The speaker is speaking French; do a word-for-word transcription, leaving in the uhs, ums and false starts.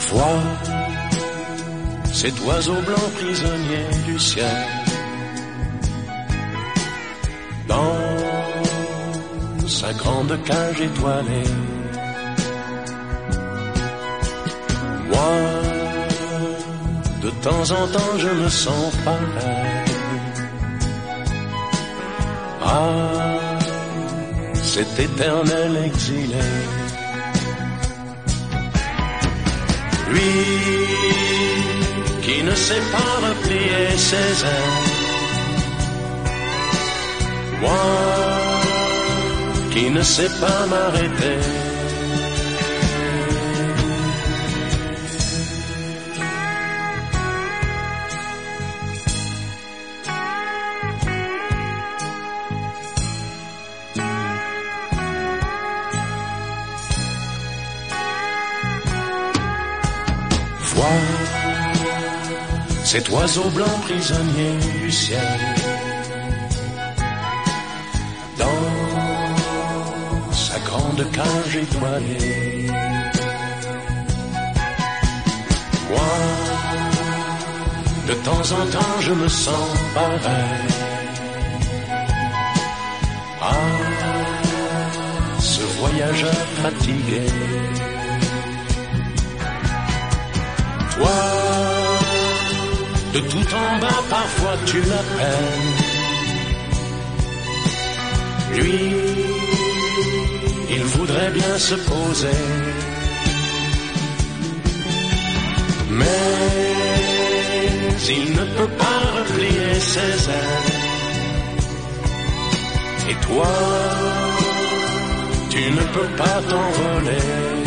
Parfois, cet oiseau blanc prisonnier du ciel, dans sa grande cage étoilée, moi, de temps en temps, je me sens pareil à cet éternel exilé. Lui qui ne sait pas replier ses ailes, moi qui ne sais pas m'arrêter. Vois cet oiseau blanc prisonnier du ciel, dans sa grande cage étoilée. Moi, de temps en temps, je me sens pareil à ce voyageur fatigué. Toi, de tout en bas, parfois tu l'appelles. Lui, il voudrait bien se poser, mais il ne peut pas replier ses ailes. Et toi, tu ne peux pas t'envoler.